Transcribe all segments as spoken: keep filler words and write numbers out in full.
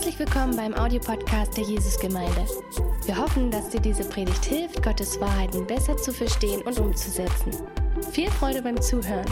Herzlich willkommen beim Audiopodcast der Jesusgemeinde. Wir hoffen, dass dir diese Predigt hilft, Gottes Wahrheiten besser zu verstehen und umzusetzen. Viel Freude beim Zuhören.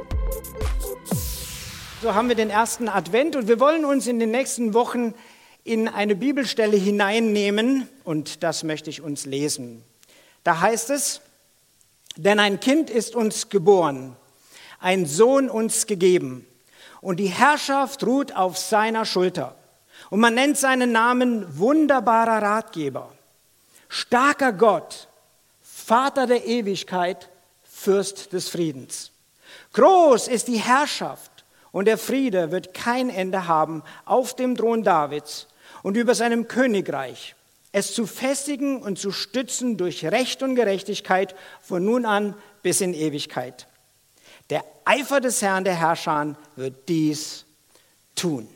So haben wir den ersten Advent und wir wollen uns in den nächsten Wochen in eine Bibelstelle hineinnehmen und das möchte ich uns lesen. Da heißt es: Denn ein Kind ist uns geboren, ein Sohn uns gegeben und die Herrschaft ruht auf seiner Schulter. Und man nennt seinen Namen wunderbarer Ratgeber, starker Gott, Vater der Ewigkeit, Fürst des Friedens. Groß ist die Herrschaft und der Friede wird kein Ende haben auf dem Thron Davids und über seinem Königreich, es zu festigen und zu stützen durch Recht und Gerechtigkeit von nun an bis in Ewigkeit. Der Eifer des Herrn der Herrscher wird dies tun.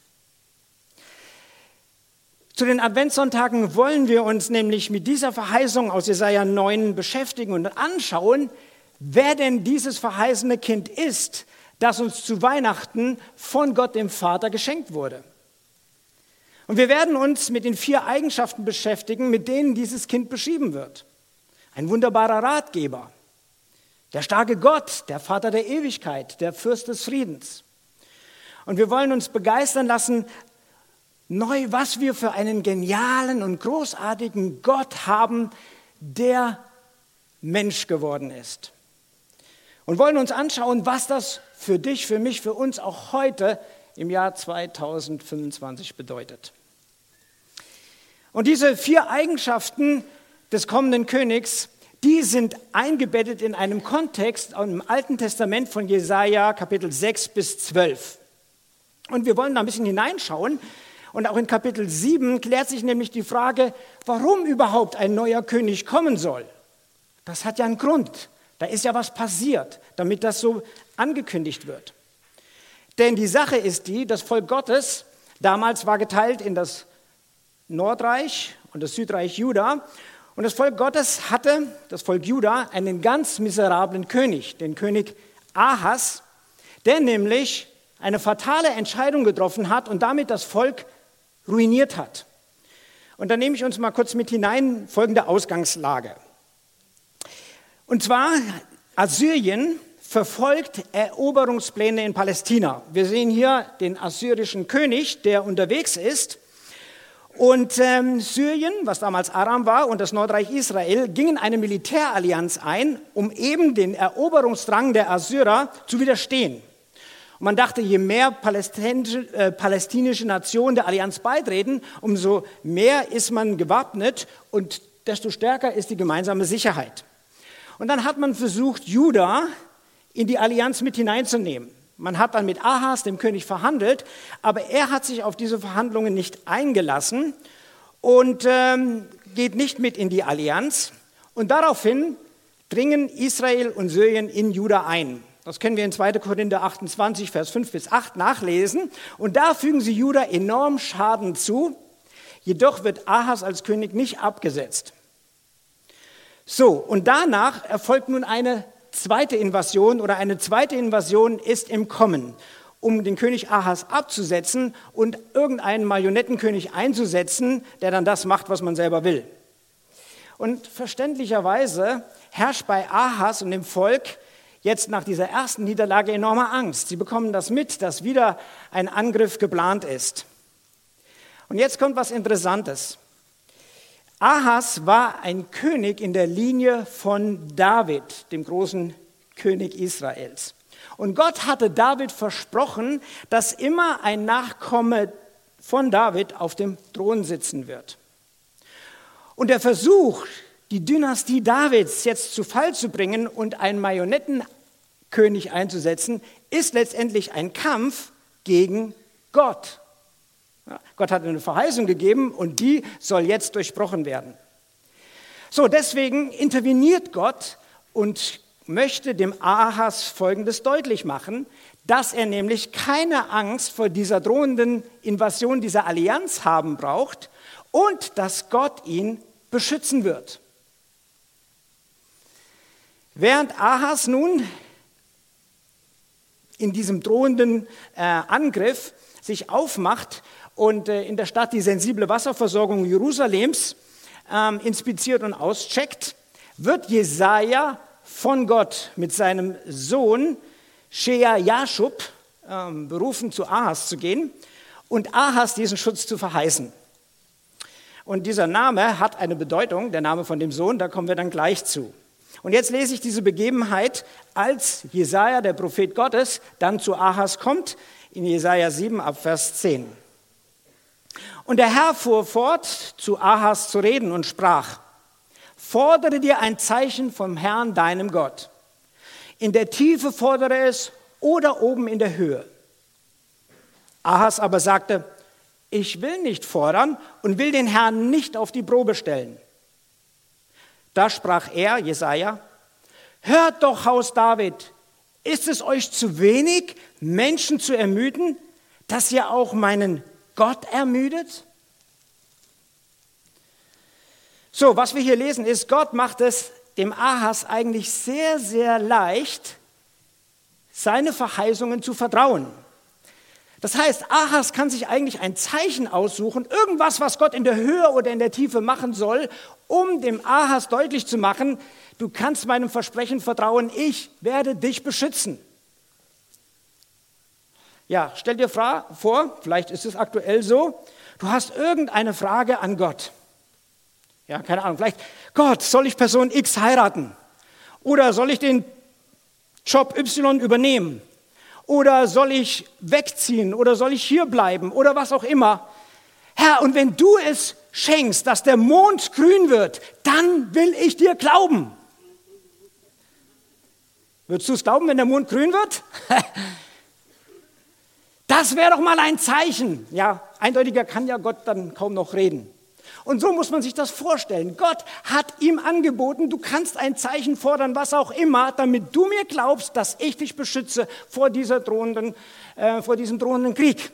Zu den Adventssonntagen wollen wir uns nämlich mit dieser Verheißung aus Jesaja neun beschäftigen und anschauen, wer denn dieses verheißene Kind ist, das uns zu Weihnachten von Gott dem Vater geschenkt wurde. Und wir werden uns mit den vier Eigenschaften beschäftigen, mit denen dieses Kind beschrieben wird. Ein wunderbarer Ratgeber, der starke Gott, der Vater der Ewigkeit, der Fürst des Friedens. Und wir wollen uns begeistern lassen, neu, was wir für einen genialen und großartigen Gott haben, der Mensch geworden ist. Und wollen uns anschauen, was das für dich, für mich, für uns auch heute im Jahr zweitausendfünfundzwanzig bedeutet. Und diese vier Eigenschaften des kommenden Königs, die sind eingebettet in einem Kontext im Alten Testament von Jesaja Kapitel sechs bis zwölf. Und wir wollen da ein bisschen hineinschauen. Und auch in Kapitel sieben klärt sich nämlich die Frage, warum überhaupt ein neuer König kommen soll. Das hat ja einen Grund. Da ist ja was passiert, damit das so angekündigt wird. Denn die Sache ist die, das Volk Gottes damals war geteilt in das Nordreich und das Südreich Juda. Und das Volk Gottes hatte, das Volk Juda, einen ganz miserablen König, den König Ahas, der nämlich eine fatale Entscheidung getroffen hat und damit das Volk ruiniert hat. Und da nehme ich uns mal kurz mit hinein, folgende Ausgangslage. Und zwar, Assyrien verfolgt Eroberungspläne in Palästina. Wir sehen hier den assyrischen König, der unterwegs ist. Und ähm, Syrien, was damals Aram war, und das Nordreich Israel gingen eine Militärallianz ein, um eben den Eroberungsdrang der Assyrer zu widerstehen. Und man dachte, je mehr palästinische, äh, palästinische Nationen der Allianz beitreten, umso mehr ist man gewappnet und desto stärker ist die gemeinsame Sicherheit. Und dann hat man versucht, Juda in die Allianz mit hineinzunehmen. Man hat dann mit Ahas, dem König, verhandelt, aber er hat sich auf diese Verhandlungen nicht eingelassen und ähm, geht nicht mit in die Allianz. Und daraufhin dringen Israel und Syrien in Juda ein. Das können wir in zweiter Korinther achtundzwanzig, Vers fünf bis acht nachlesen. Und da fügen sie Juda enorm Schaden zu. Jedoch wird Ahas als König nicht abgesetzt. So, und danach erfolgt nun eine zweite Invasion oder eine zweite Invasion ist im Kommen, um den König Ahas abzusetzen und irgendeinen Marionettenkönig einzusetzen, der dann das macht, was man selber will. Und verständlicherweise herrscht bei Ahas und dem Volk jetzt nach dieser ersten Niederlage enorme Angst. Sie bekommen das mit, dass wieder ein Angriff geplant ist. Und jetzt kommt was Interessantes. Ahas war ein König in der Linie von David, dem großen König Israels. Und Gott hatte David versprochen, dass immer ein Nachkomme von David auf dem Thron sitzen wird. Und der Versuch, die Dynastie Davids jetzt zu Fall zu bringen und einen Marionettenkönig einzusetzen, ist letztendlich ein Kampf gegen Gott. Ja, Gott hat eine Verheißung gegeben und die soll jetzt durchbrochen werden. So, deswegen interveniert Gott und möchte dem Ahas Folgendes deutlich machen, dass er nämlich keine Angst vor dieser drohenden Invasion dieser Allianz haben braucht und dass Gott ihn beschützen wird. Während Ahas nun in diesem drohenden äh, Angriff sich aufmacht und äh, in der Stadt die sensible Wasserversorgung Jerusalems ähm, inspiziert und auscheckt, wird Jesaja von Gott mit seinem Sohn Shear-Jashub ähm, berufen, zu Ahas zu gehen und Ahas diesen Schutz zu verheißen. Und dieser Name hat eine Bedeutung, der Name von dem Sohn, da kommen wir dann gleich zu. Und jetzt lese ich diese Begebenheit, als Jesaja, der Prophet Gottes, dann zu Ahas kommt, in Jesaja sieben ab Vers zehn. Und der Herr fuhr fort, zu Ahas zu reden und sprach: Fordere dir ein Zeichen vom Herrn, deinem Gott. In der Tiefe fordere es oder oben in der Höhe. Ahas aber sagte: Ich will nicht fordern und will den Herrn nicht auf die Probe stellen. Da sprach er, Jesaja: Hört doch, Haus David, ist es euch zu wenig, Menschen zu ermüden, dass ihr auch meinen Gott ermüdet? So, was wir hier lesen ist, Gott macht es dem Ahas eigentlich sehr, sehr leicht, seine Verheißungen zu vertrauen. Das heißt, Ahas kann sich eigentlich ein Zeichen aussuchen, irgendwas, was Gott in der Höhe oder in der Tiefe machen soll, um dem Ahas deutlich zu machen: Du kannst meinem Versprechen vertrauen, ich werde dich beschützen. Ja, stell dir vor, vielleicht ist es aktuell so, du hast irgendeine Frage an Gott. Ja, keine Ahnung, vielleicht: Gott, soll ich Person X heiraten? Oder soll ich den Job Y übernehmen? Oder soll ich wegziehen? Oder soll ich hier bleiben? Oder was auch immer. Herr, und wenn du es schenkst, dass der Mond grün wird, dann will ich dir glauben. Würdest du es glauben, wenn der Mond grün wird? Das wäre doch mal ein Zeichen. Ja, eindeutiger kann ja Gott dann kaum noch reden. Und so muss man sich das vorstellen. Gott hat ihm angeboten, du kannst ein Zeichen fordern, was auch immer, damit du mir glaubst, dass ich dich beschütze vor, dieser drohenden, äh, vor diesem drohenden Krieg.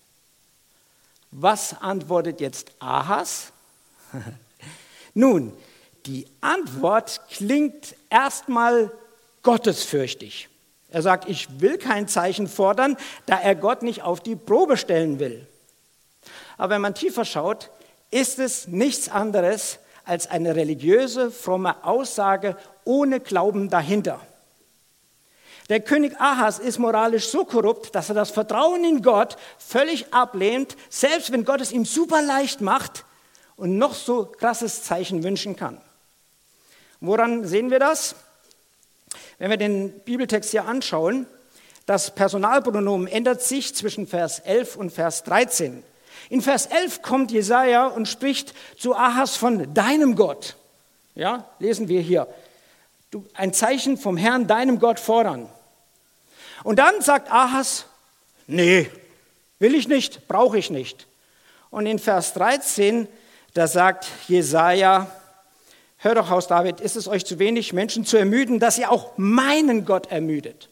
Was antwortet jetzt Ahas? Nun, die Antwort klingt erstmal gottesfürchtig. Er sagt, ich will kein Zeichen fordern, da er Gott nicht auf die Probe stellen will. Aber wenn man tiefer schaut, ist es nichts anderes als eine religiöse, fromme Aussage ohne Glauben dahinter. Der König Ahas ist moralisch so korrupt, dass er das Vertrauen in Gott völlig ablehnt, selbst wenn Gott es ihm super leicht macht und noch so krasses Zeichen wünschen kann. Woran sehen wir das? Wenn wir den Bibeltext hier anschauen, das Personalpronomen ändert sich zwischen Vers elf und Vers dreizehn. In Vers elf kommt Jesaja und spricht zu Ahas von deinem Gott. Ja, lesen wir hier. Du, ein Zeichen vom Herrn, deinem Gott fordern. Und dann sagt Ahas, nee, will ich nicht, brauche ich nicht. Und in Vers dreizehn, da sagt Jesaja, hör doch, Haus David, ist es euch zu wenig, Menschen zu ermüden, dass ihr auch meinen Gott ermüdet?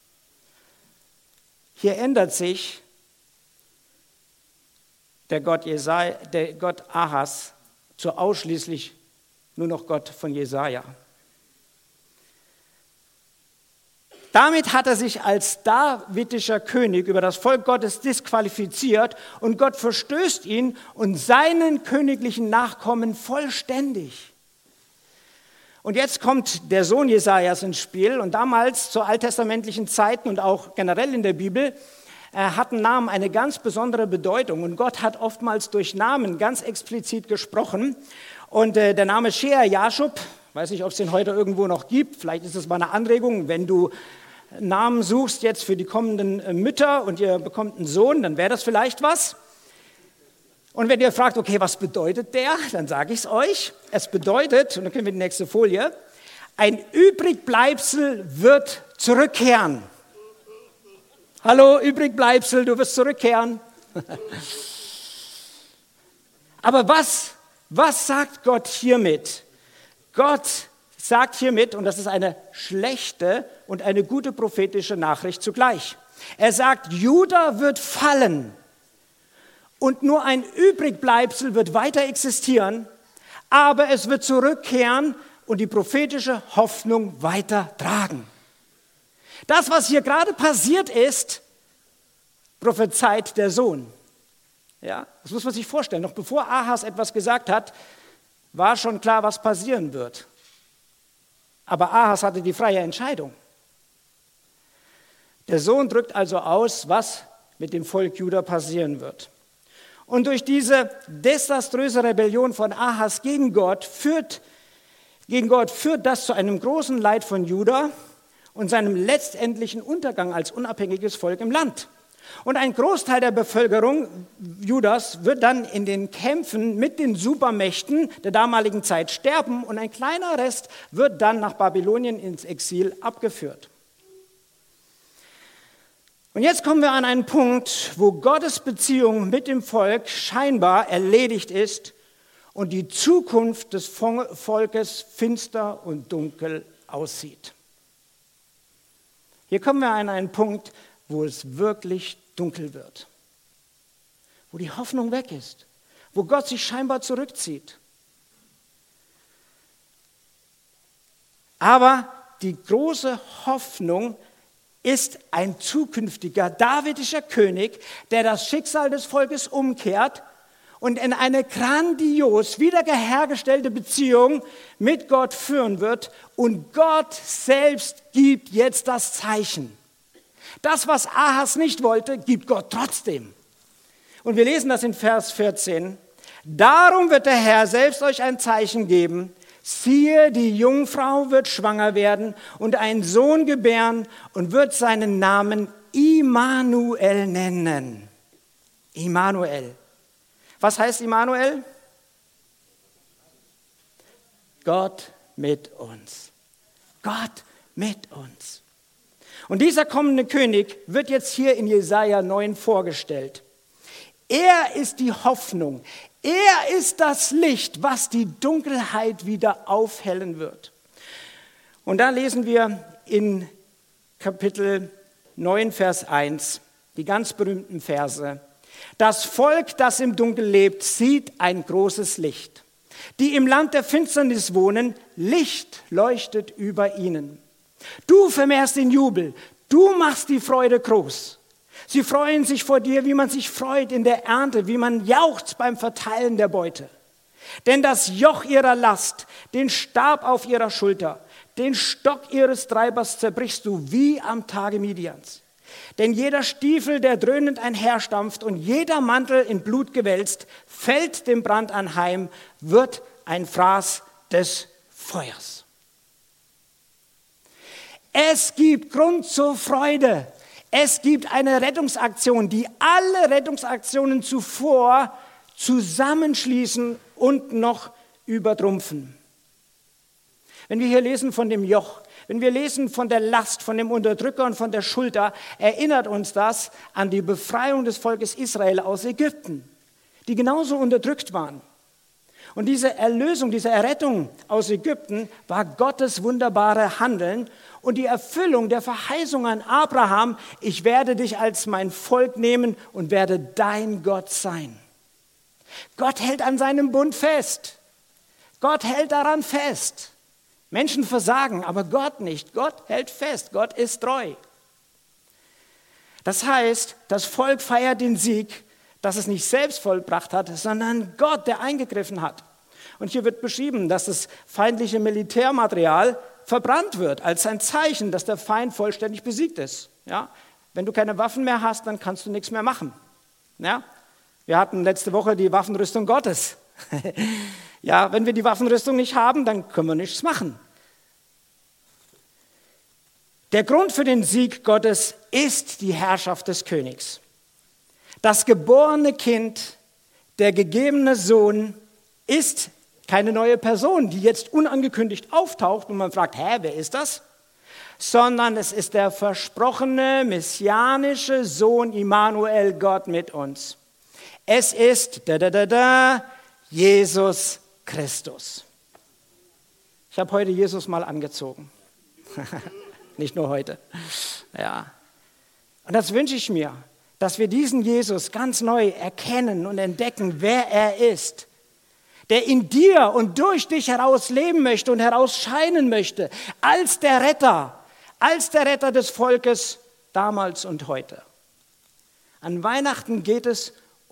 Hier ändert sich der Gott, Jesaja, der Gott Ahas zu ausschließlich nur noch Gott von Jesaja. Damit hat er sich als davidischer König über das Volk Gottes disqualifiziert und Gott verstößt ihn und seinen königlichen Nachkommen vollständig. Und jetzt kommt der Sohn Jesajas ins Spiel und damals zu alttestamentlichen Zeiten und auch generell in der Bibel hatten Namen eine ganz besondere Bedeutung und Gott hat oftmals durch Namen ganz explizit gesprochen. Und äh, der Name Shear-Jashub, weiß nicht, ob es den heute irgendwo noch gibt, vielleicht ist es mal eine Anregung, wenn du Namen suchst jetzt für die kommenden äh, Mütter und ihr bekommt einen Sohn, dann wäre das vielleicht was. Und wenn ihr fragt, okay, was bedeutet der, dann sage ich es euch. Es bedeutet, und dann können wir die nächste Folie, ein Übrigbleibsel wird zurückkehren. Hallo, Übrigbleibsel, du wirst zurückkehren. Aber was, was sagt Gott hiermit? Gott sagt hiermit, und das ist eine schlechte und eine gute prophetische Nachricht zugleich. Er sagt, Juda wird fallen und nur ein Übrigbleibsel wird weiter existieren, aber es wird zurückkehren und die prophetische Hoffnung weiter tragen. Das, was hier gerade passiert ist, prophezeit der Sohn. Ja, das muss man sich vorstellen. Noch bevor Ahas etwas gesagt hat, war schon klar, was passieren wird. Aber Ahas hatte die freie Entscheidung. Der Sohn drückt also aus, was mit dem Volk Juda passieren wird. Und durch diese desaströse Rebellion von Ahas gegen Gott führt, gegen Gott führt das zu einem großen Leid von Juda und seinem letztendlichen Untergang als unabhängiges Volk im Land. Und ein Großteil der Bevölkerung Judas wird dann in den Kämpfen mit den Supermächten der damaligen Zeit sterben und ein kleiner Rest wird dann nach Babylonien ins Exil abgeführt. Und jetzt kommen wir an einen Punkt, wo Gottes Beziehung mit dem Volk scheinbar erledigt ist und die Zukunft des Volkes finster und dunkel aussieht. Hier kommen wir an einen Punkt, wo es wirklich dunkel wird, wo die Hoffnung weg ist, wo Gott sich scheinbar zurückzieht. Aber die große Hoffnung ist ein zukünftiger davidischer König, der das Schicksal des Volkes umkehrt und in eine grandios wiederhergestellte Beziehung mit Gott führen wird. Und Gott selbst gibt jetzt das Zeichen. Das, was Ahas nicht wollte, gibt Gott trotzdem. Und wir lesen das in Vers vierzehn. Darum wird der Herr selbst euch ein Zeichen geben. Siehe, die Jungfrau wird schwanger werden und einen Sohn gebären und wird seinen Namen Immanuel nennen. Immanuel. Was heißt Immanuel? Gott mit uns. Gott mit uns. Und dieser kommende König wird jetzt hier in Jesaja neun vorgestellt. Er ist die Hoffnung. Er ist das Licht, was die Dunkelheit wieder aufhellen wird. Und da lesen wir in Kapitel neun, Vers eins, die ganz berühmten Verse. Das Volk, das im Dunkel lebt, sieht ein großes Licht. Die im Land der Finsternis wohnen, Licht leuchtet über ihnen. Du vermehrst den Jubel, du machst die Freude groß. Sie freuen sich vor dir, wie man sich freut in der Ernte, wie man jauchzt beim Verteilen der Beute. Denn das Joch ihrer Last, den Stab auf ihrer Schulter, den Stock ihres Treibers zerbrichst du wie am Tage Midians. Denn jeder Stiefel, der dröhnend einherstampft und jeder Mantel in Blut gewälzt, fällt dem Brand anheim, wird ein Fraß des Feuers. Es gibt Grund zur Freude. Es gibt eine Rettungsaktion, die alle Rettungsaktionen zuvor zusammenschließen und noch übertrumpfen. Wenn wir hier lesen von dem Joch, wenn wir lesen von der Last, von dem Unterdrücker und von der Schulter, erinnert uns das an die Befreiung des Volkes Israel aus Ägypten, die genauso unterdrückt waren. Und diese Erlösung, diese Errettung aus Ägypten war Gottes wunderbare Handeln und die Erfüllung der Verheißung an Abraham, ich werde dich als mein Volk nehmen und werde dein Gott sein. Gott hält an seinem Bund fest. Gott hält daran fest. Menschen versagen, aber Gott nicht. Gott hält fest. Gott ist treu. Das heißt, das Volk feiert den Sieg, dass es nicht selbst vollbracht hat, sondern Gott, der eingegriffen hat. Und hier wird beschrieben, dass das feindliche Militärmaterial verbrannt wird, als ein Zeichen, dass der Feind vollständig besiegt ist. Ja? Wenn du keine Waffen mehr hast, dann kannst du nichts mehr machen. Ja? Wir hatten letzte Woche die Waffenrüstung Gottes. Ja, wenn wir die Waffenrüstung nicht haben, dann können wir nichts machen. Der Grund für den Sieg Gottes ist die Herrschaft des Königs. Das geborene Kind, der gegebene Sohn, ist keine neue Person, die jetzt unangekündigt auftaucht und man fragt, hä, wer ist das? Sondern es ist der versprochene messianische Sohn Immanuel, Gott mit uns. Es ist da, da, da, da, Jesus Christus. Ich habe heute Jesus mal angezogen. Nicht nur heute. Ja. Und das wünsche ich mir, dass wir diesen Jesus ganz neu erkennen und entdecken, wer er ist, der in dir und durch dich heraus leben möchte und herausscheinen möchte, als der Retter, als der Retter des Volkes damals und heute. An Weihnachten geht es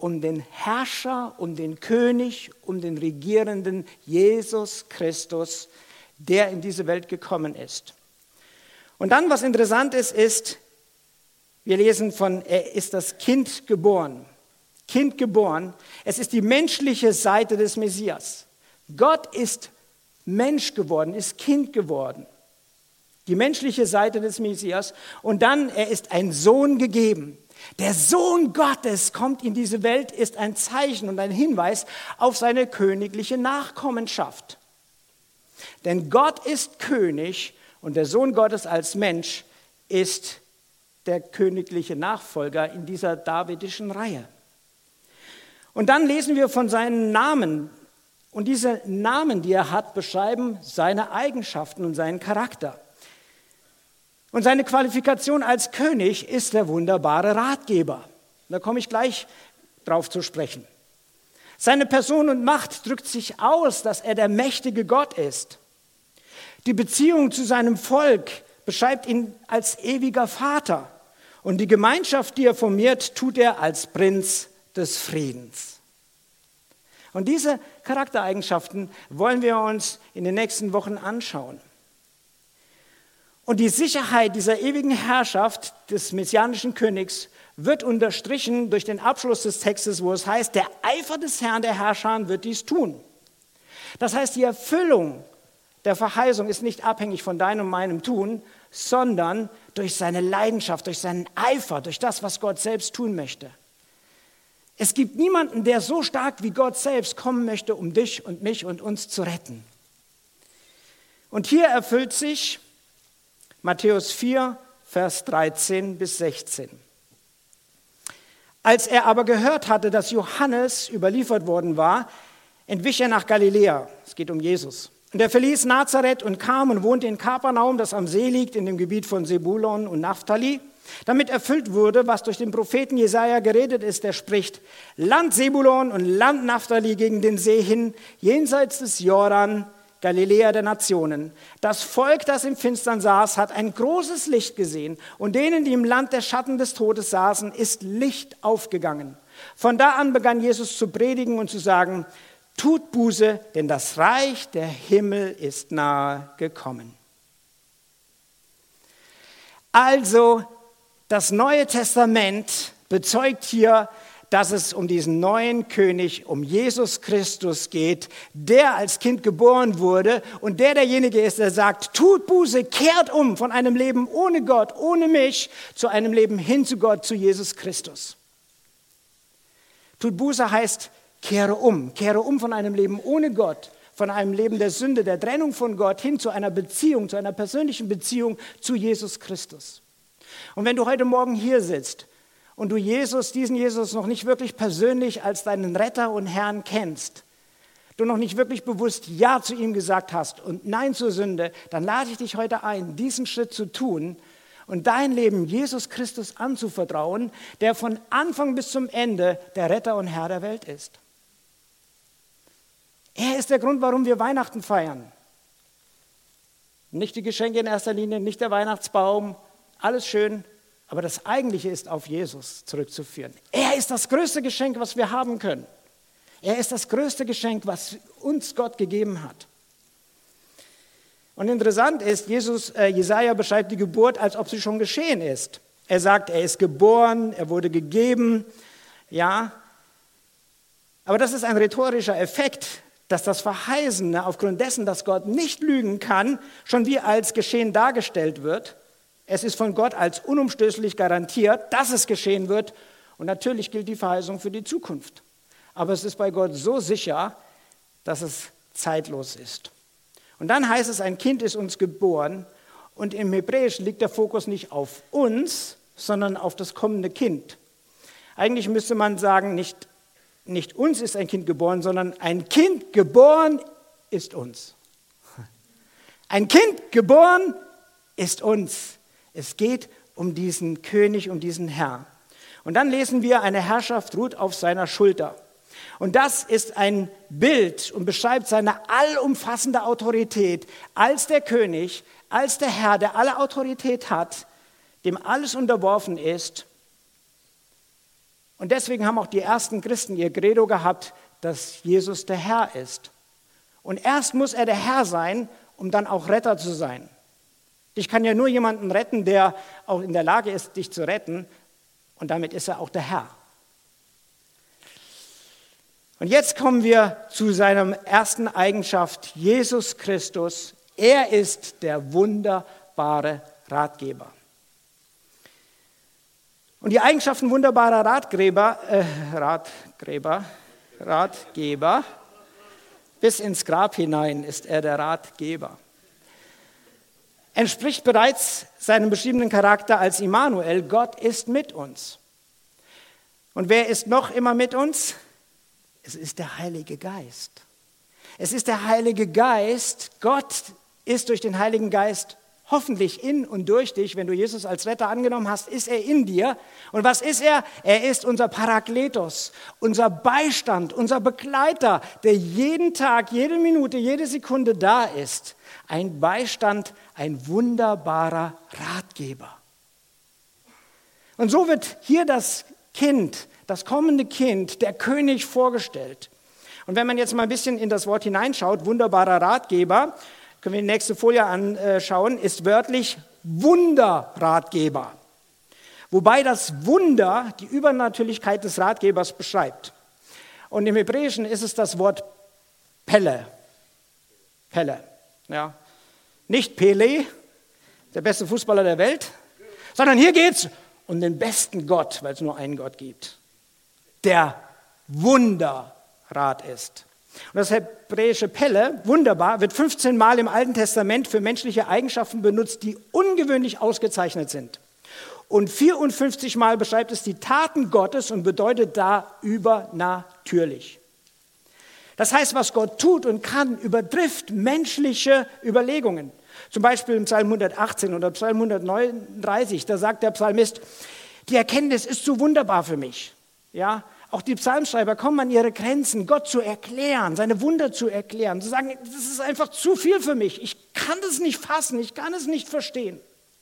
um den Herrscher, um den König, um den regierenden Jesus Christus, der in diese Welt gekommen ist. Und dann, was interessant ist, ist, wir lesen von, er ist das Kind geboren. Kind geboren. Es ist die menschliche Seite des Messias. Gott ist Mensch geworden, ist Kind geworden. Die menschliche Seite des Messias. Und dann, er ist ein Sohn gegeben. Der Sohn Gottes kommt in diese Welt, ist ein Zeichen und ein Hinweis auf seine königliche Nachkommenschaft. Denn Gott ist König und der Sohn Gottes als Mensch ist der königliche Nachfolger in dieser davidischen Reihe. Und dann lesen wir von seinen Namen. Und diese Namen, die er hat, beschreiben seine Eigenschaften und seinen Charakter. Und seine Qualifikation als König ist der wunderbare Ratgeber. Da komme ich gleich drauf zu sprechen. Seine Person und Macht drückt sich aus, dass er der mächtige Gott ist. Die Beziehung zu seinem Volk beschreibt ihn als ewiger Vater. Und die Gemeinschaft, die er formiert, tut er als Prinz des Friedens. Und diese Charaktereigenschaften wollen wir uns in den nächsten Wochen anschauen. Und die Sicherheit dieser ewigen Herrschaft des messianischen Königs wird unterstrichen durch den Abschluss des Textes, wo es heißt, der Eifer des Herrn, der Herrscher, wird dies tun. Das heißt, die Erfüllung der Verheißung ist nicht abhängig von deinem und meinem Tun, sondern durch seine Leidenschaft, durch seinen Eifer, durch das, was Gott selbst tun möchte. Es gibt niemanden, der so stark wie Gott selbst kommen möchte, um dich und mich und uns zu retten. Und hier erfüllt sich Matthäus vier, Vers dreizehn bis sechzehn. Als er aber gehört hatte, dass Johannes überliefert worden war, entwich er nach Galiläa. Es geht um Jesus. Und er verließ Nazareth und kam und wohnte in Kapernaum, das am See liegt, in dem Gebiet von Sebulon und Naphtali, damit erfüllt wurde, was durch den Propheten Jesaja geredet ist, der spricht: Land Sebulon und Land Naphtali gegen den See hin, jenseits des Jordan, Galiläa der Nationen. Das Volk, das im Finstern saß, hat ein großes Licht gesehen, und denen, die im Land der Schatten des Todes saßen, ist Licht aufgegangen. Von da an begann Jesus zu predigen und zu sagen: Tut Buße, denn das Reich der Himmel ist nahe gekommen. Also, das Neue Testament bezeugt hier, dass es um diesen neuen König, um Jesus Christus geht, der als Kind geboren wurde und der derjenige ist, der sagt, tut Buße, kehrt um von einem Leben ohne Gott, ohne mich, zu einem Leben hin zu Gott, zu Jesus Christus. Tut Buße heißt, kehre um, kehre um von einem Leben ohne Gott, von einem Leben der Sünde, der Trennung von Gott, hin zu einer Beziehung, zu einer persönlichen Beziehung zu Jesus Christus. Und wenn du heute Morgen hier sitzt und du Jesus, diesen Jesus noch nicht wirklich persönlich als deinen Retter und Herrn kennst, du noch nicht wirklich bewusst Ja zu ihm gesagt hast und Nein zur Sünde, dann lade ich dich heute ein, diesen Schritt zu tun und dein Leben Jesus Christus anzuvertrauen, der von Anfang bis zum Ende der Retter und Herr der Welt ist. Er ist der Grund, warum wir Weihnachten feiern. Nicht die Geschenke in erster Linie, nicht der Weihnachtsbaum, alles schön, aber das Eigentliche ist auf Jesus zurückzuführen. Er ist das größte Geschenk, was wir haben können. Er ist das größte Geschenk, was uns Gott gegeben hat. Und interessant ist, Jesus, äh, Jesaja beschreibt die Geburt, als ob sie schon geschehen ist. Er sagt, er ist geboren, er wurde gegeben, ja. Aber das ist ein rhetorischer Effekt, dass das Verheißene aufgrund dessen, dass Gott nicht lügen kann, schon wie als geschehen dargestellt wird. Es ist von Gott als unumstößlich garantiert, dass es geschehen wird. Und natürlich gilt die Verheißung für die Zukunft. Aber es ist bei Gott so sicher, dass es zeitlos ist. Und dann heißt es, ein Kind ist uns geboren. Und im Hebräischen liegt der Fokus nicht auf uns, sondern auf das kommende Kind. Eigentlich müsste man sagen, nicht, nicht uns ist ein Kind geboren, sondern ein Kind geboren ist uns. Ein Kind geboren ist uns. Es geht um diesen König, um diesen Herr. Und dann lesen wir, eine Herrschaft ruht auf seiner Schulter. Und das ist ein Bild und beschreibt seine allumfassende Autorität als der König, als der Herr, der alle Autorität hat, dem alles unterworfen ist Und deswegen haben auch die ersten Christen ihr Credo gehabt, dass Jesus der Herr ist. Und erst muss er der Herr sein, um dann auch Retter zu sein. Dich kann ja nur jemanden retten, der auch in der Lage ist, dich zu retten. Und damit ist er auch der Herr. Und jetzt kommen wir zu seiner ersten Eigenschaft, Jesus Christus. Er ist der wunderbare Ratgeber. Und die Eigenschaften wunderbarer Ratgeber, äh, Ratgeber, Ratgeber, bis ins Grab hinein ist er der Ratgeber. Entspricht bereits seinem beschriebenen Charakter als Immanuel, Gott ist mit uns. Und wer ist noch immer mit uns? Es ist der Heilige Geist. Es ist der Heilige Geist. Gott ist durch den Heiligen Geist hoffentlich in und durch dich. Wenn du Jesus als Retter angenommen hast, ist er in dir. Und was ist er? Er ist unser Parakletos, unser Beistand, unser Begleiter, der jeden Tag, jede Minute, jede Sekunde da ist. Ein Beistand, ein wunderbarer Ratgeber. Und so wird hier das Kind, das kommende Kind, der König vorgestellt. Und wenn man jetzt mal ein bisschen in das Wort hineinschaut, wunderbarer Ratgeber, können wir die nächste Folie anschauen, ist wörtlich Wunderratgeber. Wobei das Wunder die Übernatürlichkeit des Ratgebers beschreibt. Und im Hebräischen ist es das Wort Pelle. Pelle, ja. Nicht Pele, der beste Fußballer der Welt, sondern hier geht es um den besten Gott, weil es nur einen Gott gibt, der Wunderrat ist. Und das hebräische Pelle, wunderbar, wird fünfzehn Mal im Alten Testament für menschliche Eigenschaften benutzt, die ungewöhnlich ausgezeichnet sind. Und vierundfünfzig Mal beschreibt es die Taten Gottes und bedeutet da übernatürlich. Das heißt, was Gott tut und kann, übertrifft menschliche Überlegungen. Zum Beispiel im Psalm hundertachtzehn oder Psalm hundertneununddreißig, da sagt der Psalmist, die Erkenntnis ist zu wunderbar für mich. Ja, auch die Psalmschreiber kommen an ihre Grenzen, Gott zu erklären, seine Wunder zu erklären, zu sagen, das ist einfach zu viel für mich, ich kann das nicht fassen, ich kann es nicht verstehen.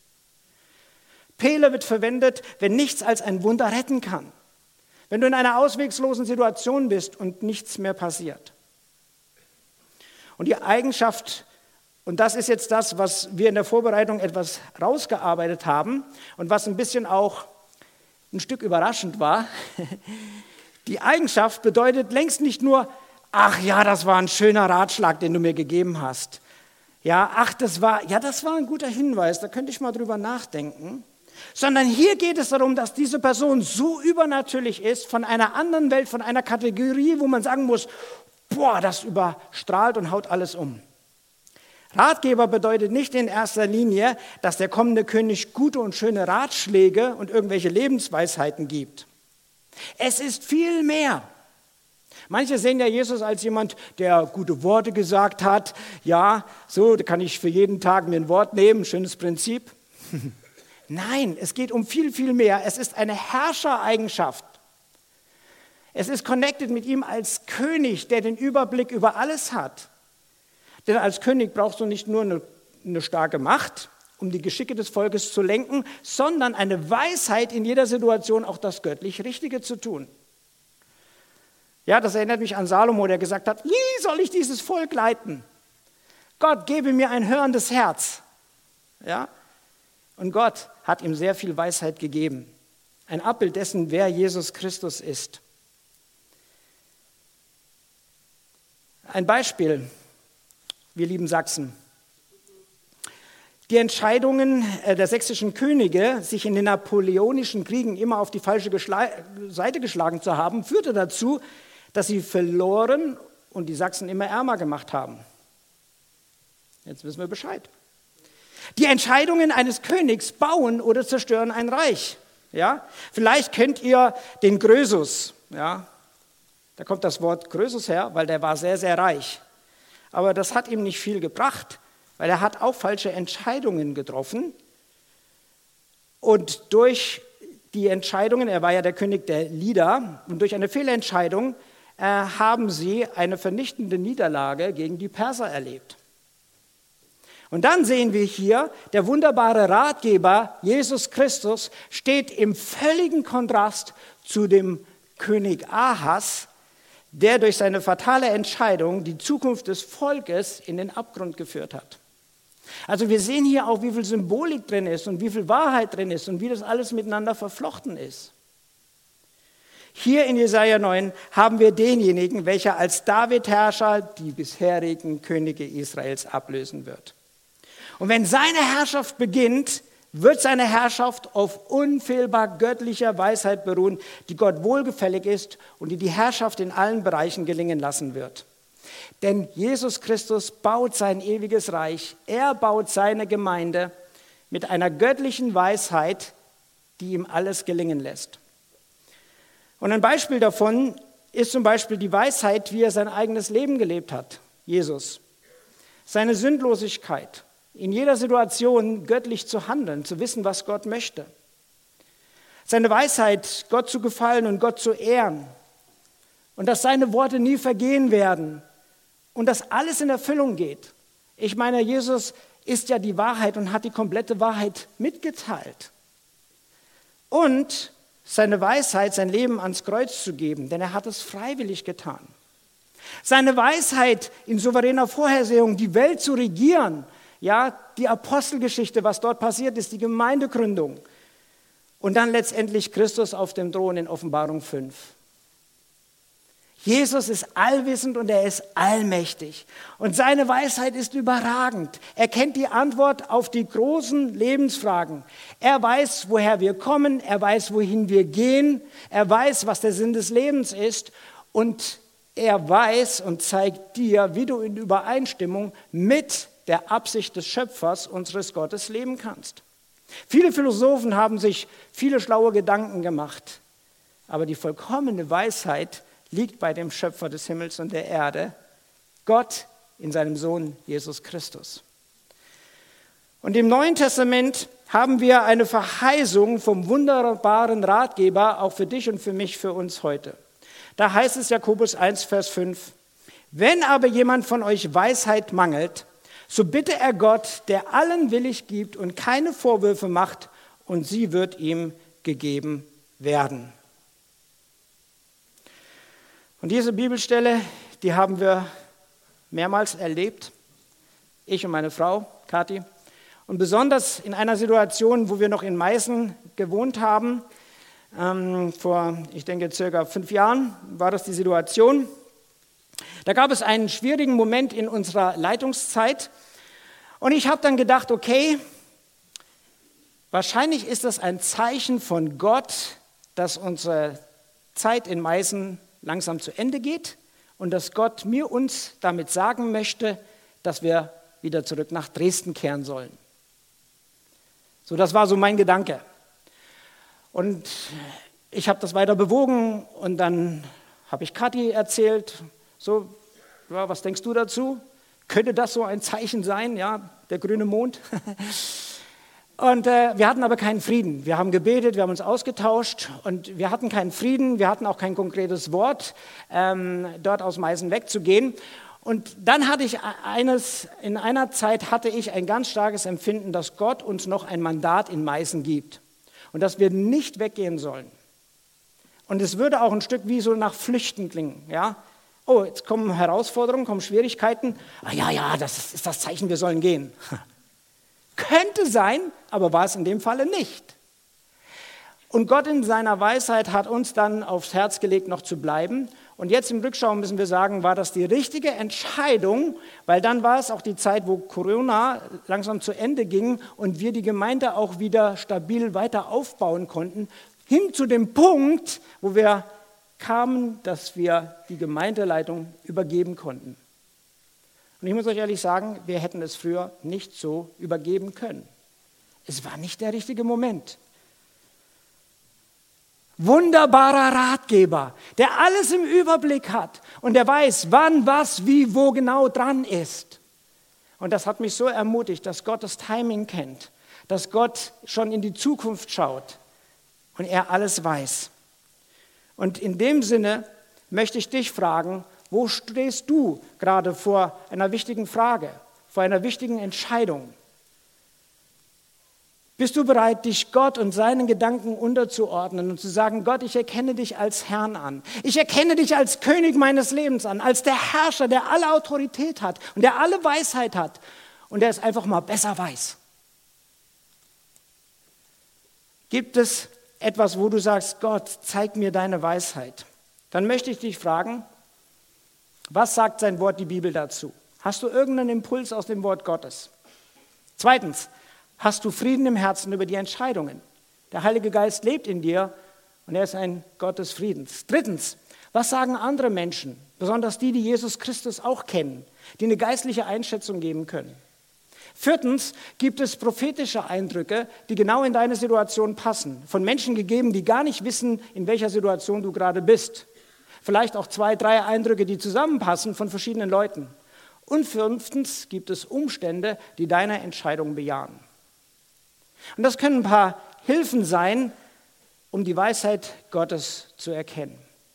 Pele wird verwendet, wenn nichts als ein Wunder retten kann. Wenn du in einer ausweglosen Situation bist und nichts mehr passiert. Und die Eigenschaft, und das ist jetzt das, was wir in der Vorbereitung etwas rausgearbeitet haben und was ein bisschen auch ein Stück überraschend war, die Eigenschaft bedeutet längst nicht nur, ach ja, das war ein schöner Ratschlag, den du mir gegeben hast. Ja, ach, das war, ja, das war ein guter Hinweis, da könnte ich mal drüber nachdenken. Sondern hier geht es darum, dass diese Person so übernatürlich ist, von einer anderen Welt, von einer Kategorie, wo man sagen muss, boah, das überstrahlt und haut alles um. Ratgeber bedeutet nicht in erster Linie, dass der kommende König gute und schöne Ratschläge und irgendwelche Lebensweisheiten gibt. Es ist viel mehr. Manche sehen ja Jesus als jemand, der gute Worte gesagt hat. Ja, so, da kann ich für jeden Tag mir ein Wort nehmen, schönes Prinzip. Nein, es geht um viel, viel mehr. Es ist eine Herrschereigenschaft. Es ist connected mit ihm als König, der den Überblick über alles hat. Denn als König brauchst du nicht nur eine, eine starke Macht, um die Geschicke des Volkes zu lenken, sondern eine Weisheit in jeder Situation, auch das göttlich Richtige zu tun. Ja, das erinnert mich an Salomo, der gesagt hat, wie soll ich dieses Volk leiten? Gott, gebe mir ein hörendes Herz. Ja? Und Gott hat ihm sehr viel Weisheit gegeben. Ein Abbild dessen, wer Jesus Christus ist. Ein Beispiel, wir lieben Sachsen. Die Entscheidungen der sächsischen Könige, sich in den napoleonischen Kriegen immer auf die falsche Geschla- Seite geschlagen zu haben, führte dazu, dass sie verloren und die Sachsen immer ärmer gemacht haben. Jetzt wissen wir Bescheid. Die Entscheidungen eines Königs bauen oder zerstören ein Reich. Ja? Vielleicht kennt ihr den Krösus. Ja? Da kommt das Wort Krösus her, weil der war sehr, sehr reich. Aber das hat ihm nicht viel gebracht, weil er hat auch falsche Entscheidungen getroffen. Und durch die Entscheidungen, er war ja der König der Lider, und durch eine Fehlentscheidung äh, haben sie eine vernichtende Niederlage gegen die Perser erlebt. Und dann sehen wir hier, der wunderbare Ratgeber, Jesus Christus, steht im völligen Kontrast zu dem König Ahas, der durch seine fatale Entscheidung die Zukunft des Volkes in den Abgrund geführt hat. Also wir sehen hier auch, wie viel Symbolik drin ist und wie viel Wahrheit drin ist und wie das alles miteinander verflochten ist. Hier in Jesaja neun haben wir denjenigen, welcher als David-Herrscher die bisherigen Könige Israels ablösen wird. Und wenn seine Herrschaft beginnt, wird seine Herrschaft auf unfehlbar göttlicher Weisheit beruhen, die Gott wohlgefällig ist und die die Herrschaft in allen Bereichen gelingen lassen wird. Denn Jesus Christus baut sein ewiges Reich, er baut seine Gemeinde mit einer göttlichen Weisheit, die ihm alles gelingen lässt. Und ein Beispiel davon ist zum Beispiel die Weisheit, wie er sein eigenes Leben gelebt hat, Jesus. Seine Sündlosigkeit, in jeder Situation göttlich zu handeln, zu wissen, was Gott möchte. Seine Weisheit, Gott zu gefallen und Gott zu ehren. Und dass seine Worte nie vergehen werden. Und dass alles in Erfüllung geht. Ich meine, Jesus ist ja die Wahrheit und hat die komplette Wahrheit mitgeteilt. Und seine Weisheit, sein Leben ans Kreuz zu geben, denn er hat es freiwillig getan. Seine Weisheit in souveräner Vorhersehung, die Welt zu regieren, ja, die Apostelgeschichte, was dort passiert ist, die Gemeindegründung und dann letztendlich Christus auf dem Thron in Offenbarung fünf. Jesus ist allwissend und er ist allmächtig und seine Weisheit ist überragend. Er kennt die Antwort auf die großen Lebensfragen. Er weiß, woher wir kommen, er weiß, wohin wir gehen, er weiß, was der Sinn des Lebens ist und er weiß und zeigt dir, wie du in Übereinstimmung mit der Absicht des Schöpfers unseres Gottes leben kannst. Viele Philosophen haben sich viele schlaue Gedanken gemacht, aber die vollkommene Weisheit liegt bei dem Schöpfer des Himmels und der Erde, Gott in seinem Sohn Jesus Christus. Und im Neuen Testament haben wir eine Verheißung vom wunderbaren Ratgeber, auch für dich und für mich, für uns heute. Da heißt es Jakobus eins, Vers fünf, wenn aber jemand von euch Weisheit mangelt, so bitte er Gott, der allen willig gibt und keine Vorwürfe macht, und sie wird ihm gegeben werden. Und diese Bibelstelle, die haben wir mehrmals erlebt, ich und meine Frau, Kathi. Und besonders in einer Situation, wo wir noch in Meißen gewohnt haben, ähm, vor, ich denke, circa fünf Jahren war das die Situation. Da gab es einen schwierigen Moment in unserer Leitungszeit. Und ich habe dann gedacht, okay, wahrscheinlich ist das ein Zeichen von Gott, dass unsere Zeit in Meißen langsam zu Ende geht und dass Gott mir uns damit sagen möchte, dass wir wieder zurück nach Dresden kehren sollen. So, das war so mein Gedanke. Und ich habe das weiter bewogen und dann habe ich Kathi erzählt, so, ja, was denkst du dazu? Könnte das so ein Zeichen sein, ja, der grüne Mond? Und äh, wir hatten aber keinen Frieden. Wir haben gebetet, wir haben uns ausgetauscht und wir hatten keinen Frieden, wir hatten auch kein konkretes Wort, ähm, dort aus Meißen wegzugehen. Und dann hatte ich eines, in einer Zeit hatte ich ein ganz starkes Empfinden, dass Gott uns noch ein Mandat in Meißen gibt und dass wir nicht weggehen sollen. Und es würde auch ein Stück wie so nach Flüchten klingen, ja. Oh, jetzt kommen Herausforderungen, kommen Schwierigkeiten. Ah ja, ja, das ist das Zeichen, wir sollen gehen. Könnte sein, aber war es in dem Falle nicht. Und Gott in seiner Weisheit hat uns dann aufs Herz gelegt, noch zu bleiben. Und jetzt im Rückschau müssen wir sagen, war das die richtige Entscheidung, weil dann war es auch die Zeit, wo Corona langsam zu Ende ging und wir die Gemeinde auch wieder stabil weiter aufbauen konnten, hin zu dem Punkt, wo wir kamen, dass wir die Gemeindeleitung übergeben konnten. Und ich muss euch ehrlich sagen, wir hätten es früher nicht so übergeben können. Es war nicht der richtige Moment. Wunderbarer Ratgeber, der alles im Überblick hat und der weiß, wann, was, wie, wo genau dran ist. Und das hat mich so ermutigt, dass Gott das Timing kennt, dass Gott schon in die Zukunft schaut und er alles weiß. Und in dem Sinne möchte ich dich fragen, wo stehst du gerade vor einer wichtigen Frage, vor einer wichtigen Entscheidung? Bist du bereit, dich Gott und seinen Gedanken unterzuordnen und zu sagen, Gott, ich erkenne dich als Herrn an. Ich erkenne dich als König meines Lebens an, als der Herrscher, der alle Autorität hat und der alle Weisheit hat und der es einfach mal besser weiß. Gibt es etwas, wo du sagst, Gott, zeig mir deine Weisheit? Dann möchte ich dich fragen, was sagt sein Wort, die Bibel, dazu? Hast du irgendeinen Impuls aus dem Wort Gottes? Zweitens, hast du Frieden im Herzen über die Entscheidungen? Der Heilige Geist lebt in dir und er ist ein Gott des Friedens. Drittens, was sagen andere Menschen, besonders die, die Jesus Christus auch kennen, die eine geistliche Einschätzung geben können? Viertens, gibt es prophetische Eindrücke, die genau in deine Situation passen, von Menschen gegeben, die gar nicht wissen, in welcher Situation du gerade bist. Vielleicht auch zwei, drei Eindrücke, die zusammenpassen von verschiedenen Leuten. Und fünftens, gibt es Umstände, die deine Entscheidung bejahen. Und das können ein paar Hilfen sein, um die Weisheit Gottes zu erkennen.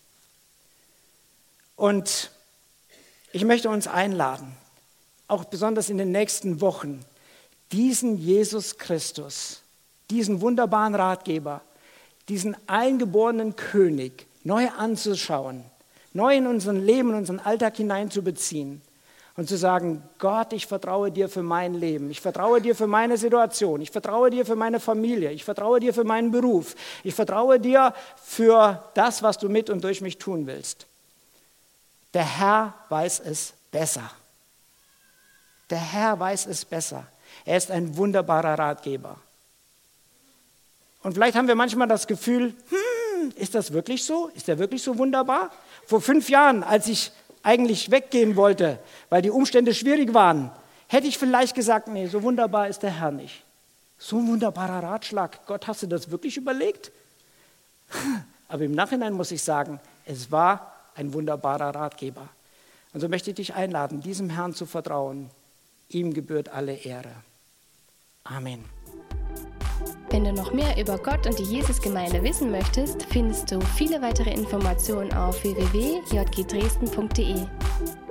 Und ich möchte uns einladen, auch besonders in den nächsten Wochen, diesen Jesus Christus, diesen wunderbaren Ratgeber, diesen eingeborenen König neu anzuschauen, neu in unser Leben, in unseren Alltag hineinzubeziehen. Und zu sagen, Gott, ich vertraue dir für mein Leben, ich vertraue dir für meine Situation, ich vertraue dir für meine Familie, ich vertraue dir für meinen Beruf, ich vertraue dir für das, was du mit und durch mich tun willst. Der Herr weiß es besser. Der Herr weiß es besser. Er ist ein wunderbarer Ratgeber. Und vielleicht haben wir manchmal das Gefühl, hm, ist das wirklich so? Ist er wirklich so wunderbar? Vor fünf Jahren, als ich eigentlich weggehen wollte, weil die Umstände schwierig waren, hätte ich vielleicht gesagt, nee, so wunderbar ist der Herr nicht. So ein wunderbarer Ratschlag. Gott, hast du das wirklich überlegt? Aber im Nachhinein muss ich sagen, es war ein wunderbarer Ratgeber. Und so möchte ich dich einladen, diesem Herrn zu vertrauen. Ihm gebührt alle Ehre. Amen. Wenn du noch mehr über Gott und die Jesusgemeinde wissen möchtest, findest du viele weitere Informationen auf w w w punkt j g dresden punkt d e.